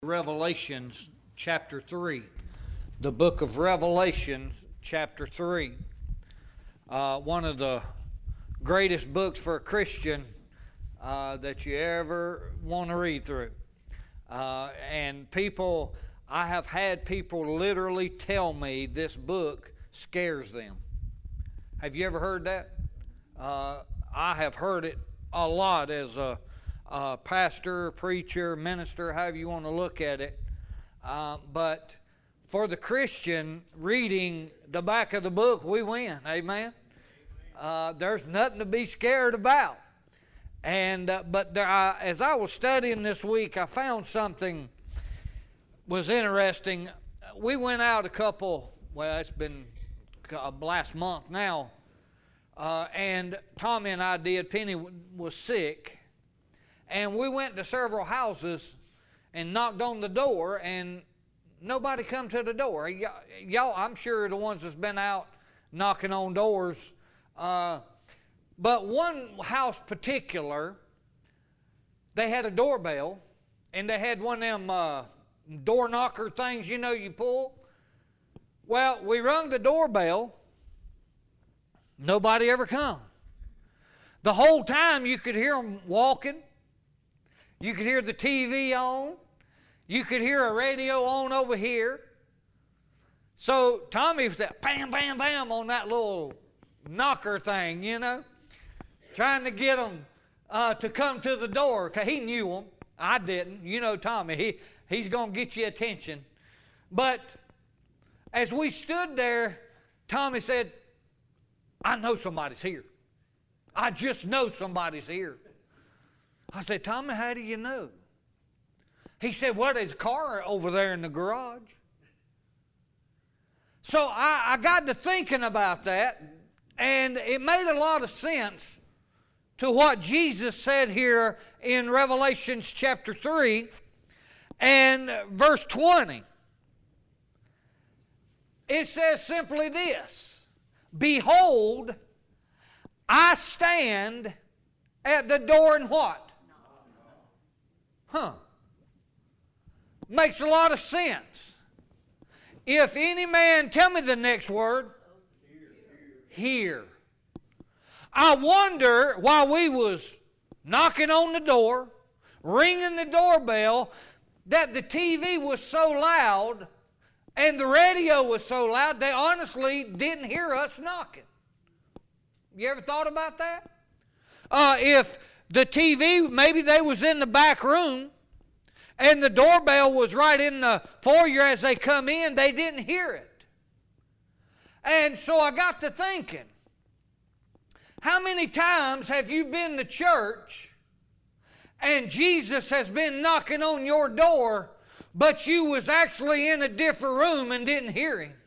Revelations chapter 3. The book of Revelation chapter 3. One of the greatest books for a Christian that you ever want to read through. And I have had people literally tell me this book scares them. Have you ever heard that? I have heard it a lot as a pastor, preacher, minister, however you want to look at it. But for the Christian, reading the back of the book, we win. Amen? There's nothing to be scared about. But as I was studying this week, I found something was interesting. We went out it's been last month now, and Tommy and I did. Penny was sick. And we went to several houses and knocked on the door, and nobody come to the door. Y'all, I'm sure the ones that's been out knocking on doors. But one house particular, they had a doorbell, and they had one of them door knocker things, you pull. Well, we rung the doorbell. Nobody ever come. The whole time you could hear them walking. You could hear the TV on. You could hear a radio on over here. So Tommy said, bam, bam, bam on that little knocker thing, trying to get them to come to the door, because he knew them. I didn't. Tommy, he's going to get you attention. But as we stood there, Tommy said, I know somebody's here. I just know somebody's here. I said, Tommy, how do you know? He said, well, there's a car over there in the garage. So I got to thinking about that, and it made a lot of sense to what Jesus said here in Revelation chapter 3 and verse 20. It says simply this: Behold, I stand at the door and what? Makes a lot of sense. If any man, tell me the next word. Hear. I wonder, while we was knocking on the door, ringing the doorbell, that the TV was so loud and the radio was so loud, they honestly didn't hear us knocking. You ever thought about that? If the TV, maybe they was in the back room, and the doorbell was right in the foyer as they come in, they didn't hear it. And so I got to thinking, how many times have you been to church and Jesus has been knocking on your door, but you was actually in a different room and didn't hear him?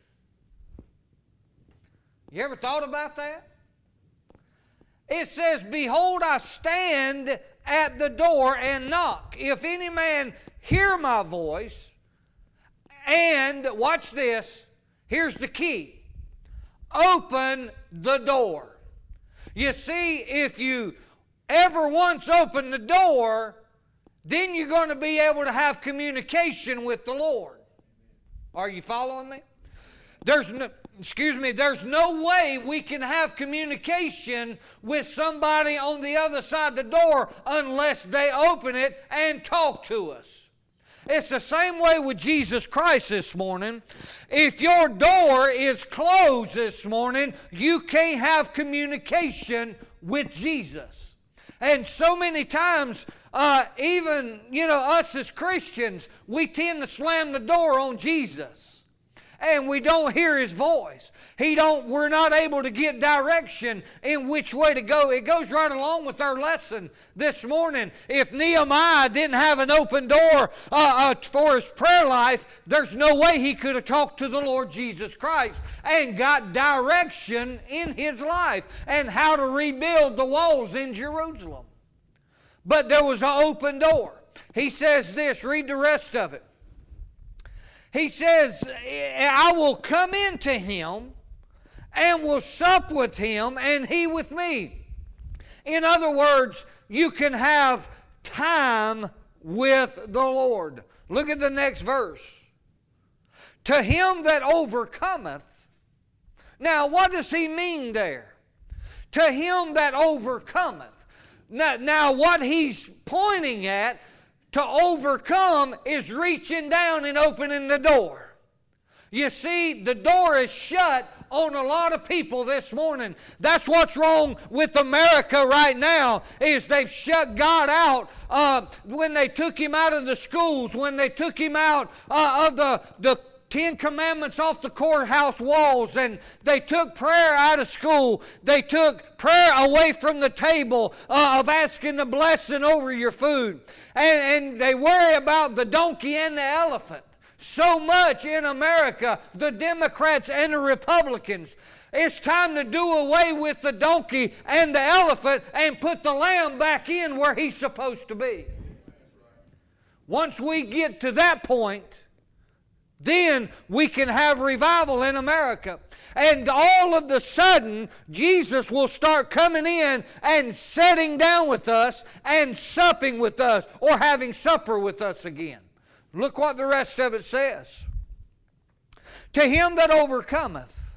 You ever thought about that? It says, behold, I stand at the door and knock. If any man hear my voice, and, watch this, here's the key, open the door. You see, if you ever once open the door, then you're going to be able to have communication with the Lord. Are you following me? There's no way we can have communication with somebody on the other side of the door unless they open it and talk to us. It's the same way with Jesus Christ this morning. If your door is closed this morning, you can't have communication with Jesus. And so many times, even, us as Christians, we tend to slam the door on Jesus. And we don't hear his voice. We're not able to get direction in which way to go. It goes right along with our lesson this morning. If Nehemiah didn't have an open door for his prayer life, there's no way he could have talked to the Lord Jesus Christ and got direction in his life and how to rebuild the walls in Jerusalem. But there was an open door. He says this, read the rest of it. He says, I will come into him and will sup with him and he with me. In other words, you can have time with the Lord. Look at the next verse. To him that overcometh. Now, what does he mean there? To him that overcometh. Now, what he's pointing at, to overcome, is reaching down and opening the door. You see, the door is shut on a lot of people this morning. That's what's wrong with America right now, is they've shut God out when they took Him out of the schools, when they took Him out of the Ten Commandments off the courthouse walls, and they took prayer out of school. They took prayer away from the table of asking the blessing over your food. And they worry about the donkey and the elephant. So much in America, the Democrats and the Republicans. It's time to do away with the donkey and the elephant and put the lamb back in where he's supposed to be. Once we get to that point, then we can have revival in America. And all of the sudden, Jesus will start coming in and sitting down with us and supping with us, or having supper with us again. Look what the rest of it says. To him that overcometh,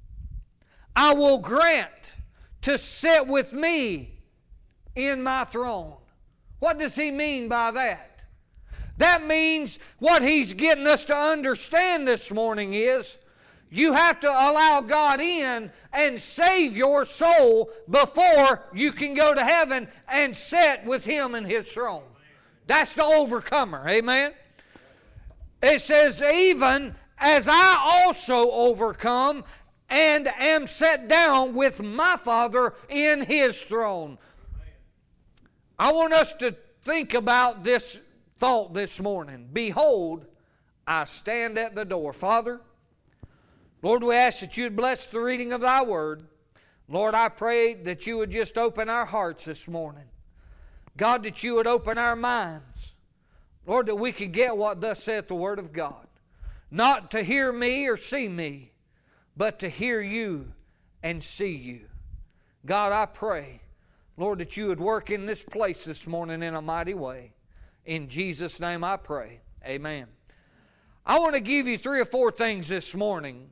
I will grant to sit with me in my throne. What does he mean by that? That means what he's getting us to understand this morning is you have to allow God in and save your soul before you can go to heaven and sit with him in his throne. That's the overcomer. Amen? It says, even as I also overcome and am set down with my Father in his throne. I want us to think about this thought this morning. Behold, I stand at the door. Father, Lord, we ask that you would bless the reading of thy word. Lord, I pray that you would just open our hearts this morning. God, that you would open our minds. Lord, that we could get what thus saith the word of God. Not to hear me or see me, but to hear you and see you. God, I pray, Lord, that you would work in this place this morning in a mighty way. In Jesus' name I pray. Amen. I want to give you 3 or 4 things this morning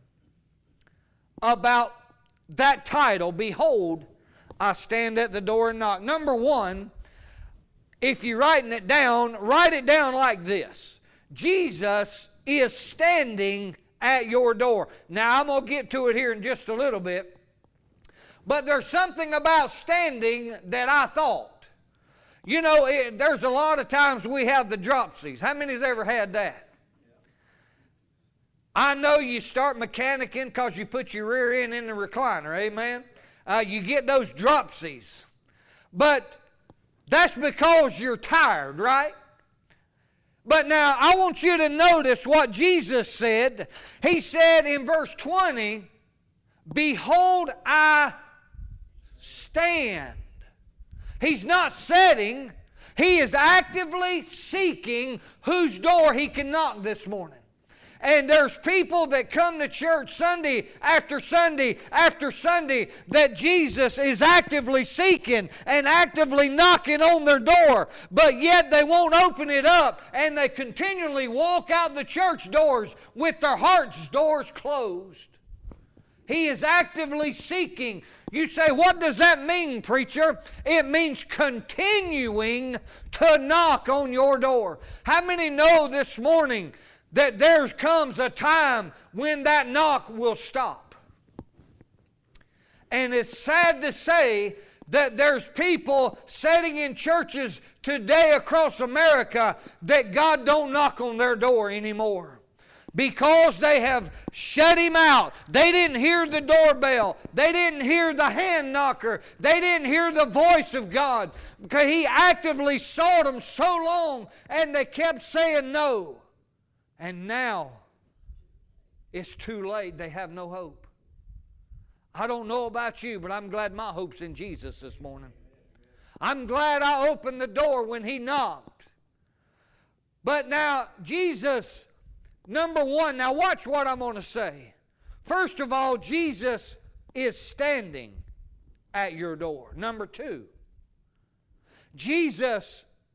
about that title, Behold, I stand at the door and knock. Number 1, if you're writing it down, write it down like this. Jesus is standing at your door. Now, I'm going to get to it here in just a little bit. But there's something about standing that I thought. You know, there's a lot of times we have the dropsies. How many's ever had that? I know you start mechanicking because you put your rear end in the recliner, amen? You get those dropsies. But that's because you're tired, right? But now, I want you to notice what Jesus said. He said in verse 20, Behold, I stand. He's not sitting. He is actively seeking whose door he can knock this morning. And there's people that come to church Sunday after Sunday after Sunday that Jesus is actively seeking and actively knocking on their door, but yet they won't open it up, and they continually walk out the church doors with their heart's doors closed. He is actively seeking. You say, what does that mean, preacher? It means continuing to knock on your door. How many know this morning that there comes a time when that knock will stop? And it's sad to say that there's people sitting in churches today across America that God don't knock on their door anymore. Because they have shut him out. They didn't hear the doorbell. They didn't hear the hand knocker. They didn't hear the voice of God. Because he actively sought them so long, and they kept saying no. And now, it's too late. They have no hope. I don't know about you, but I'm glad my hope's in Jesus this morning. I'm glad I opened the door when he knocked. But now, Jesus... Number 1, now watch what I'm going to say. First of all, Jesus is standing at your door. Number 2, Jesus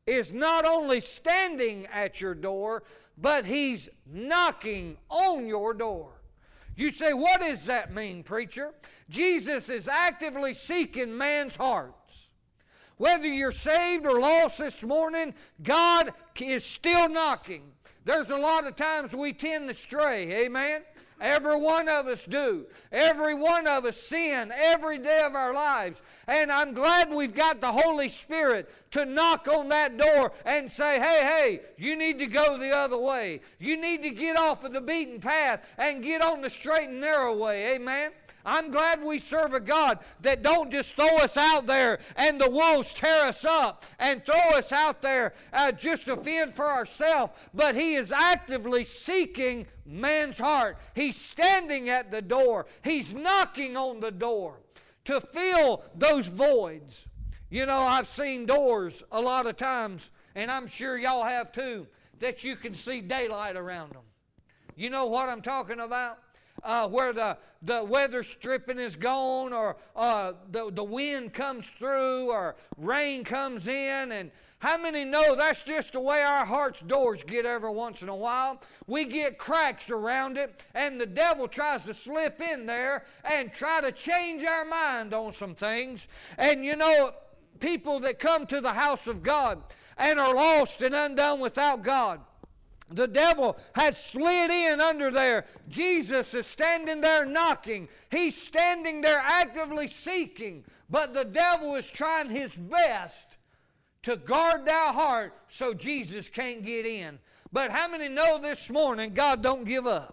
is not only standing at your door, but He's knocking on your door. You say, what does that mean, preacher? Jesus is actively seeking man's hearts. Whether you're saved or lost this morning, God is still knocking. There's a lot of times we tend to stray, amen? Every one of us do. Every one of us sin every day of our lives. And I'm glad we've got the Holy Spirit to knock on that door and say, hey, you need to go the other way. You need to get off of the beaten path and get on the straight and narrow way. Amen? I'm glad we serve a God that don't just throw us out there and the wolves tear us up and throw us out there just to fend for ourselves, but He is actively seeking man's heart. He's standing at the door. He's knocking on the door to fill those voids. You know, I've seen doors a lot of times, and I'm sure y'all have too, that you can see daylight around them. You know what I'm talking about? Where the weather stripping is gone, or the wind comes through, or rain comes in. And how many know that's just the way our heart's doors get every once in a while? We get cracks around it, and the devil tries to slip in there and try to change our mind on some things. And you know, people that come to the house of God and are lost and undone without God, the devil has slid in under there. Jesus is standing there knocking. He's standing there actively seeking. But the devil is trying his best to guard their heart so Jesus can't get in. But how many know this morning God don't give up?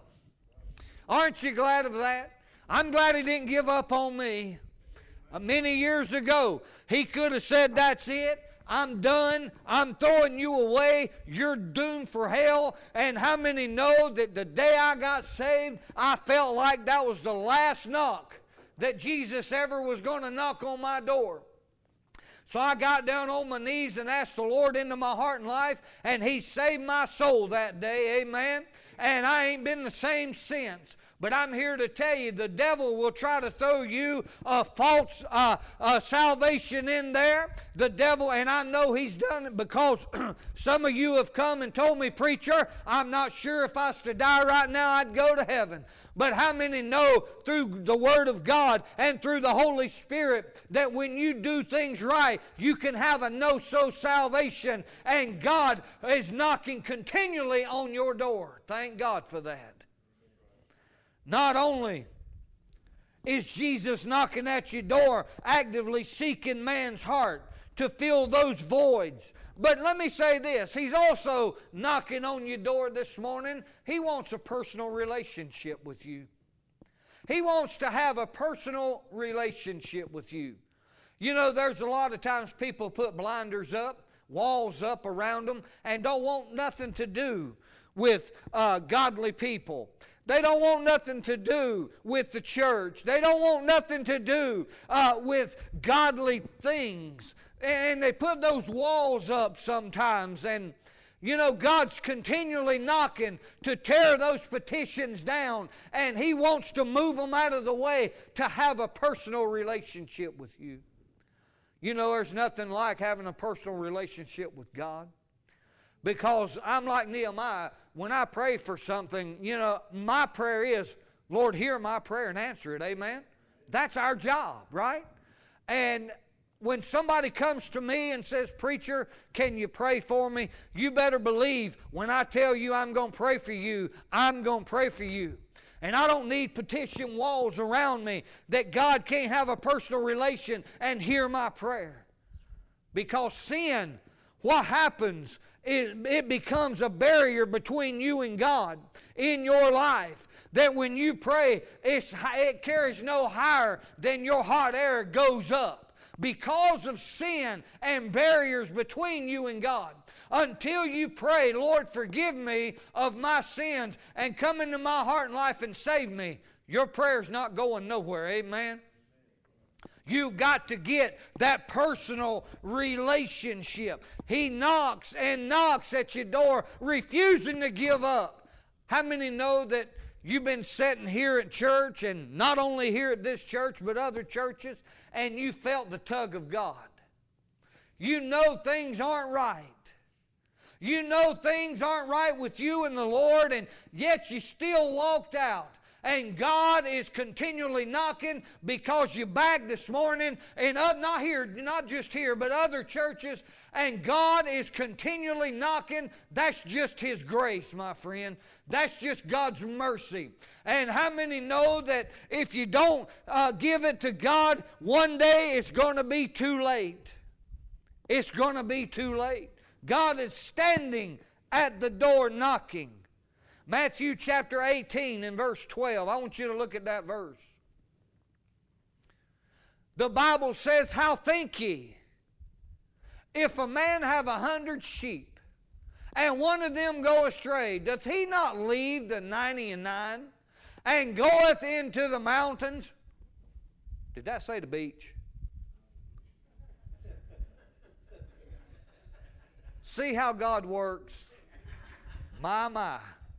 Aren't you glad of that? I'm glad He didn't give up on me. Many years ago, He could have said, that's it. I'm done. I'm throwing you away. You're doomed for hell. And how many know that the day I got saved, I felt like that was the last knock that Jesus ever was going to knock on my door? So I got down on my knees and asked the Lord into my heart and life, and He saved my soul that day, amen? And I ain't been the same since. But I'm here to tell you, the devil will try to throw you a false salvation in there. The devil, and I know he's done it because some of you have come and told me, preacher, I'm not sure if I was to die right now, I'd go to heaven. But how many know through the Word of God and through the Holy Spirit that when you do things right, you can have a no-so salvation, and God is knocking continually on your door. Thank God for that. Not only is Jesus knocking at your door, actively seeking man's heart to fill those voids, but let me say this, He's also knocking on your door this morning. He wants a personal relationship with you. He wants to have a personal relationship with you. You know, there's a lot of times people put blinders up, walls up around them, and don't want nothing to do with godly people. They don't want nothing to do with the church. They don't want nothing to do with godly things. And they put those walls up sometimes. And, you know, God's continually knocking to tear those petitions down. And He wants to move them out of the way to have a personal relationship with you. You know, there's nothing like having a personal relationship with God. Because I'm like Nehemiah. When I pray for something, you know, my prayer is, Lord, hear my prayer and answer it. Amen? That's our job, right? And when somebody comes to me and says, preacher, can you pray for me? You better believe when I tell you I'm going to pray for you, I'm going to pray for you. And I don't need petition walls around me that God can't have a personal relation and hear my prayer. Because sin, what happens, it becomes a barrier between you and God in your life. That when you pray, it carries no higher than your hot air goes up. Because of sin and barriers between you and God. Until you pray, Lord, forgive me of my sins and come into my heart and life and save me, your prayer's not going nowhere. Amen? You've got to get that personal relationship. He knocks and knocks at your door, refusing to give up. How many know that you've been sitting here at church, and not only here at this church, but other churches, and you felt the tug of God? You know things aren't right. You know things aren't right with you and the Lord, and yet you still walked out. And God is continually knocking because you back this morning, and not here, not just here, but other churches, and God is continually knocking. That's just His grace, my friend. That's just God's mercy. And how many know that if you don't give it to God, one day it's going to be too late? It's going to be too late. God is standing at the door knocking. Matthew chapter 18 and verse 12. I want you to look at that verse. The Bible says, how think ye, if a man have 100 sheep, and one of them go astray, doth he not leave the 99 and goeth into the mountains? Did that say the beach? See how God works. My.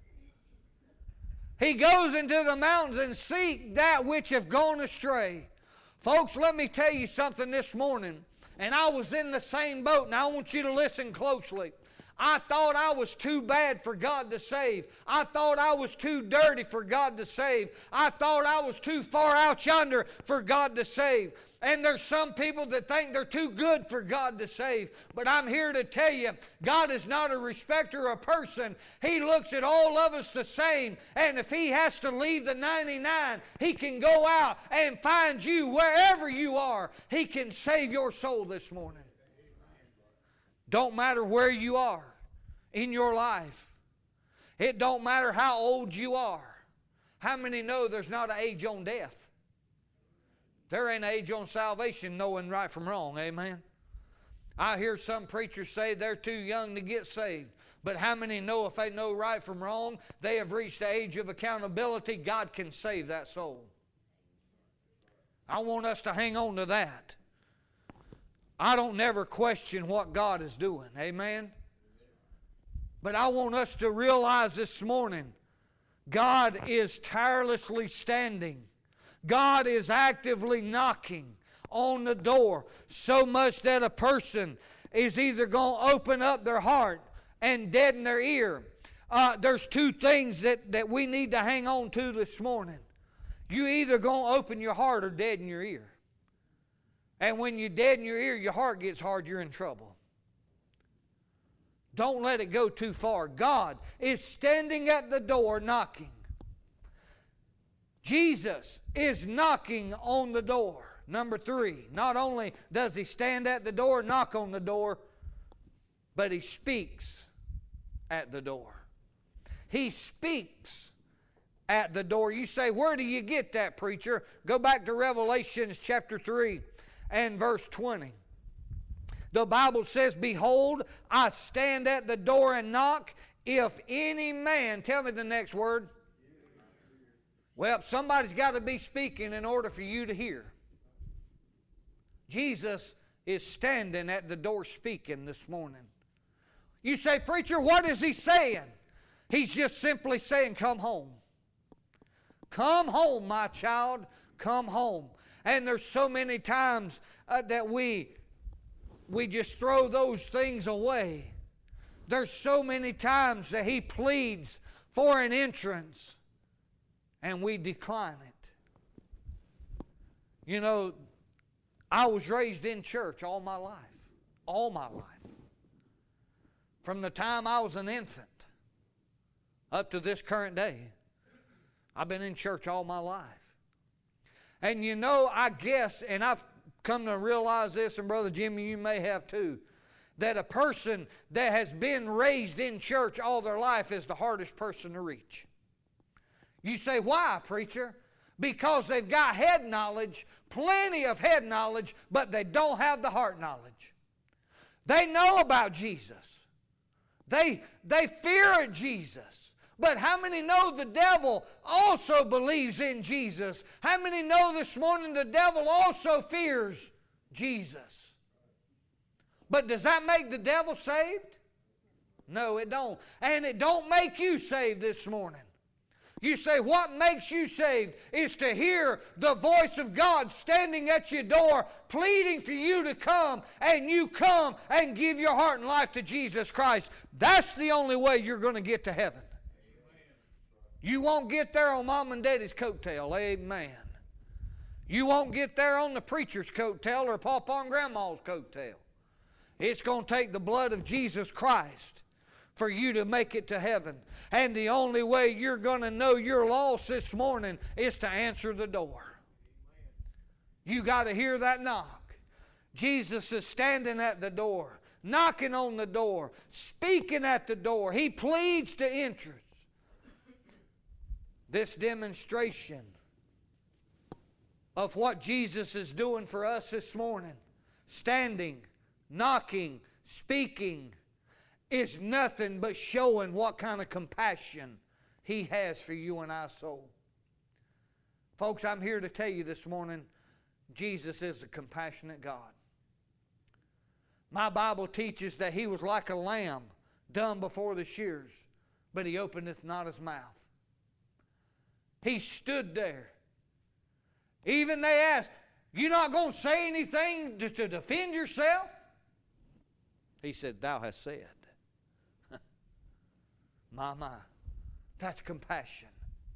He goes into the mountains and seek that which have gone astray. Folks, let me tell you something this morning. And I was in the same boat, and I want you to listen closely. I thought I was too bad for God to save. I thought I was too dirty for God to save. I thought I was too far out yonder for God to save. And there's some people that think they're too good for God to save. But I'm here to tell you, God is not a respecter of person. He looks at all of us the same. And if He has to leave the 99, He can go out and find you wherever you are. He can save your soul this morning. Don't matter where you are in your life. It don't matter how old you are. How many know there's not an age on death? There ain't an age on salvation, knowing right from wrong. Amen. I hear some preachers say they're too young to get saved. But how many know if they know right from wrong, they have reached the age of accountability, God can save that soul. I want us to hang on to that. I don't never question what God is doing. Amen. But I want us to realize this morning, God is tirelessly standing. God is actively knocking on the door, so much that a person is either going to open up their heart and deaden their ear. There's two things that we need to hang on to this morning. You either going to open your heart or deaden your ear. And when you deaden your ear, your heart gets hard, you're in trouble. Don't let it go too far. God is standing at the door knocking. Jesus is knocking on the door. Number 3, not only does He stand at the door, knock on the door, but He speaks at the door. He speaks at the door. You say, where do you get that, preacher? Go back to Revelation chapter 3 and verse 20. The Bible says, behold, I stand at the door and knock. If any man, tell me the next word. Well, somebody's got to be speaking in order for you to hear. Jesus is standing at the door speaking this morning. You say, preacher, what is He saying? He's just simply saying, come home. Come home, my child. Come home. And there's so many times that we just throw those things away. There's so many times that He pleads for an entrance, and we decline it. You know, I was raised in church all my life. All my life. From the time I was an infant up to this current day, I've been in church all my life. And you know, I guess, and I've come to realize this, and Brother Jimmy, you may have too, that a person that has been raised in church all their life is the hardest person to reach. You say, why, preacher? Because they've got head knowledge, plenty of head knowledge, but they don't have the heart knowledge. They know about Jesus. They fear Jesus. But how many know the devil also believes in Jesus? How many know this morning the devil also fears Jesus? But does that make the devil saved? No, it don't. And it don't make you saved this morning. You say, what makes you saved is to hear the voice of God standing at your door, pleading for you to come, and you come and give your heart and life to Jesus Christ. That's the only way you're going to get to heaven. You won't get there on mom and daddy's coattail. Amen. You won't get there on the preacher's coattail or papa and grandma's coattail. It's going to take the blood of Jesus Christ for you to make it to heaven. And the only way you're going to know you're lost this morning is to answer the door. You got to hear that knock. Jesus is standing at the door, knocking on the door, speaking at the door. He pleads to entrance. This demonstration of what Jesus is doing for us this morning, standing, knocking, speaking, is nothing but showing what kind of compassion He has for you and I soul. Folks, I'm here to tell you this morning, Jesus is a compassionate God. My Bible teaches that He was like a lamb dumb before the shears, but He openeth not His mouth. He stood there. Even they asked, you not going to say anything to defend yourself? He said, thou hast said. My, that's compassion.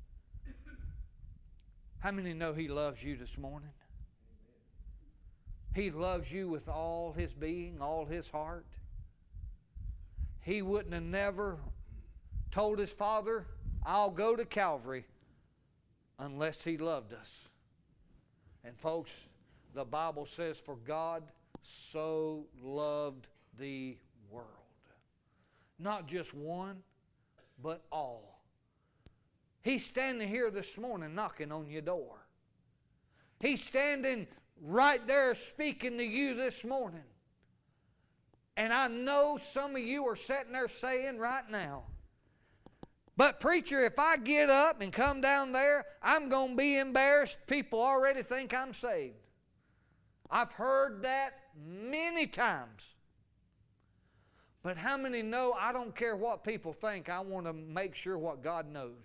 How many know He loves you this morning? He loves you with all His being, all His heart. He wouldn't have never told His Father, I'll go to Calvary, unless He loved us. And folks, the Bible says, for God so loved the world. Not just one, but all. He's standing here this morning knocking on your door. He's standing right there speaking to you this morning. And I know some of you are sitting there saying right now, but preacher, if I get up and come down there, I'm going to be embarrassed. People already think I'm saved. I've heard that many times. But how many know I don't care what people think, I want to make sure what God knows.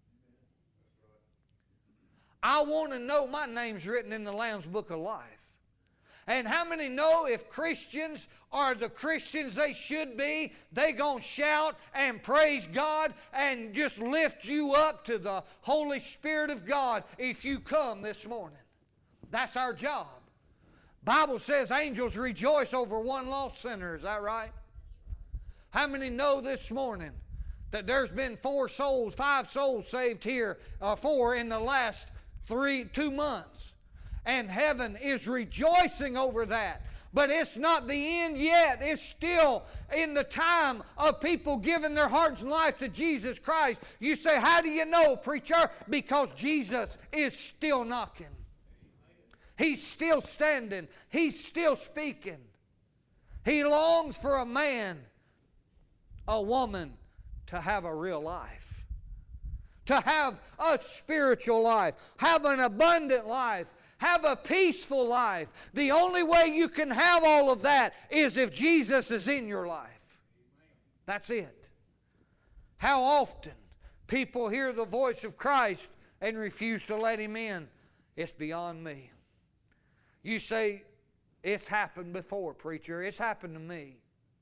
I want to know my name's written in the Lamb's Book of Life. And how many know if Christians are the Christians they should be, they going to shout and praise God and just lift you up to the Holy Spirit of God if you come this morning. That's our job. Bible says angels rejoice over one lost sinner. Is that right? How many know this morning that there's been 5 souls saved here, 4 in the last 2 months? And heaven is rejoicing over that. But it's not the end yet. It's still in the time of people giving their hearts and life to Jesus Christ. You say, how do you know, preacher? Because Jesus is still knocking. He's still standing. He's still speaking. He longs for a man, a woman, to have a real life. To have a spiritual life. Have an abundant life. Have a peaceful life. The only way you can have all of that is if Jesus is in your life. That's it. How often people hear the voice of Christ and refuse to let Him in? It's beyond me. You say, it's happened before, preacher. It's happened to me.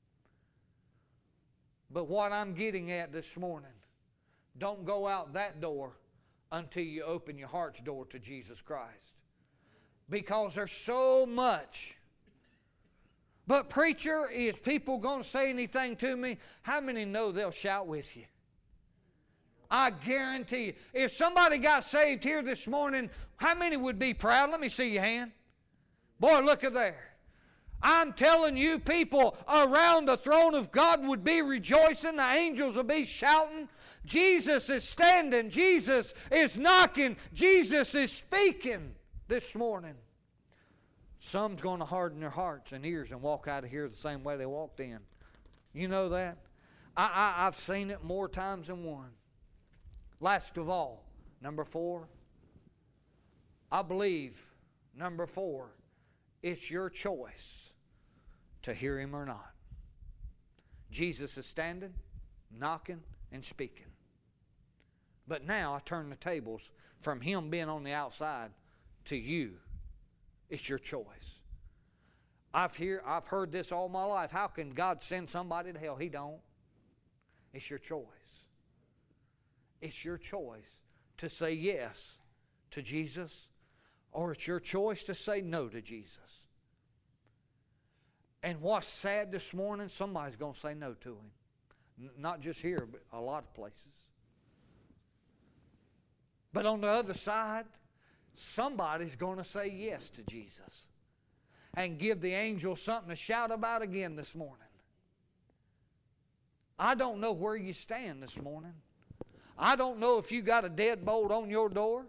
But what I'm getting at this morning, don't go out that door until you open your heart's door to Jesus Christ. Because there's so much. But preacher, is people going to say anything to me? How many know they'll shout with you? I guarantee you. If somebody got saved here this morning, how many would be proud? Let me see your hand. Boy, look at there. I'm telling you, people around the throne of God would be rejoicing. The angels would be shouting. Jesus is standing. Jesus is knocking. Jesus is speaking this morning. Some's going to harden their hearts and ears and walk out of here the same way they walked in. You know that? I've seen it more times than one. Last of all, number 4. I believe, number 4, it's your choice to hear Him or not. Jesus is standing, knocking, and speaking. But now I turn the tables from him being on the outside to you. It's your choice. I've heard this all my life. How can God send somebody to hell? He don't. It's your choice. It's your choice to say yes to Jesus, or it's your choice to say no to Jesus. And what's sad this morning, somebody's going to say no to him. Not just here, but a lot of places. But on the other side, somebody's going to say yes to Jesus and give the angels something to shout about again this morning. I don't know where you stand this morning. I don't know if you got a deadbolt on your door.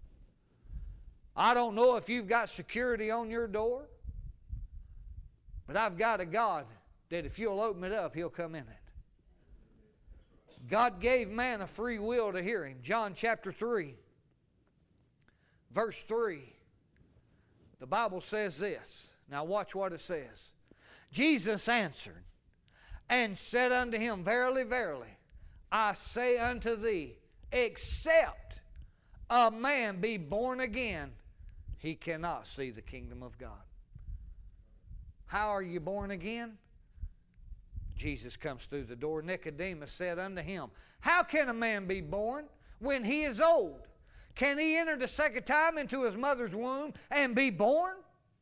I don't know if you've got security on your door. But I've got a God that if you'll open it up, He'll come in it. God gave man a free will to hear Him. John chapter 3, verse 3. The Bible says this. Now watch what it says. Jesus answered and said unto him, Verily, verily, I say unto thee, except a man be born again, he cannot see the kingdom of God. How are you born again? Jesus comes through the door. Nicodemus said unto him, How can a man be born when he is old? Can he enter the second time into his mother's womb and be born?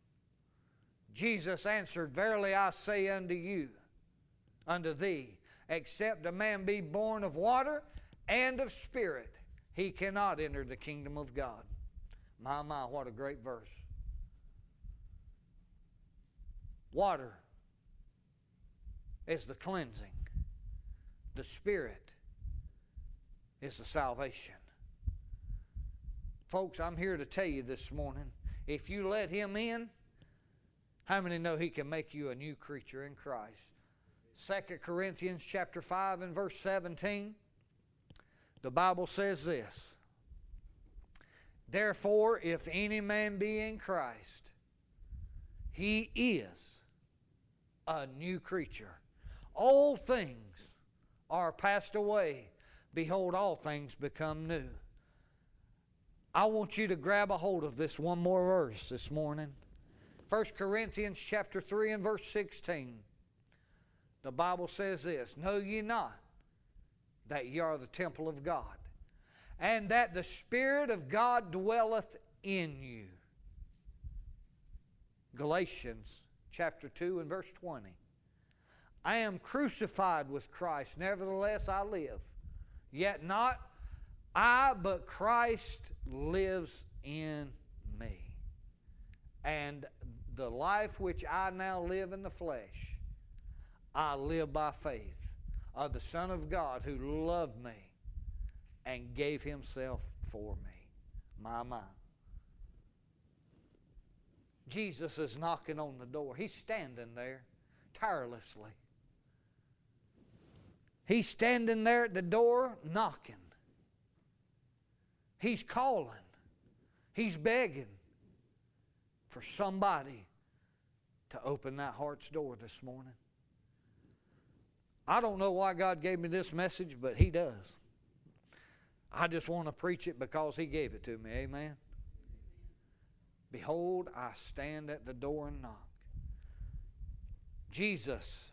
Jesus answered, Verily I say unto you, unto thee, except a man be born of water and of spirit, he cannot enter the kingdom of God. My, what a great verse. Water is the cleansing. The Spirit is the salvation. Folks, I'm here to tell you this morning, if you let Him in, how many know He can make you a new creature in Christ? 2 Corinthians chapter 5 and verse 17, the Bible says this, Therefore, if any man be in Christ, he is a new creature. Old things are passed away. Behold, all things become new. I want you to grab a hold of this one more verse this morning. 1 Corinthians chapter 3 and verse 16. The Bible says this, Know ye not that ye are the temple of God, and that the Spirit of God dwelleth in you. Galatians chapter 2 and verse 20. I am crucified with Christ, nevertheless I live. Yet not I, but Christ lives in me. And the life which I now live in the flesh, I live by faith of the Son of God who loved me and gave Himself for me. My. Jesus is knocking on the door. He's standing there tirelessly. He's standing there at the door knocking. He's calling. He's begging for somebody to open that heart's door this morning. I don't know why God gave me this message, but He does. I just want to preach it because He gave it to me. Amen. Behold, I stand at the door and knock. Jesus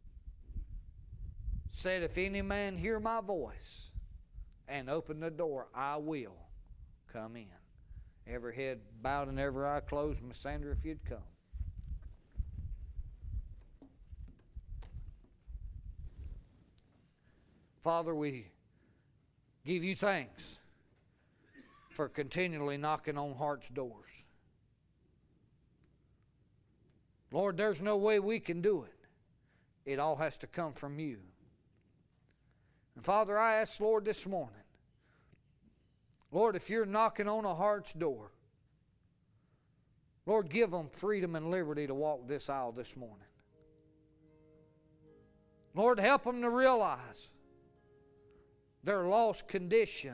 said, If any man hear my voice and open the door, I will come in. Every head bowed and every eye closed. Miss Sandra, if you'd come. Father, we give You thanks for continually knocking on hearts' doors. Lord, there's no way we can do it. It all has to come from You. And Father, I ask, Lord, this morning, Lord, if You're knocking on a heart's door, Lord, give them freedom and liberty to walk this aisle this morning. Lord, help them to realize their lost condition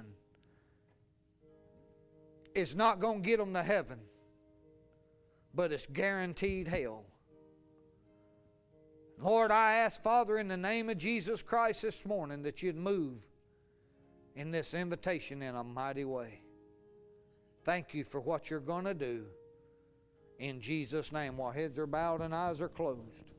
is not going to get them to heaven, but it's guaranteed hell. Lord, I ask, Father, in the name of Jesus Christ this morning that You'd move in this invitation in a mighty way. Thank you for what you're going to do. In Jesus' name, while heads are bowed and eyes are closed.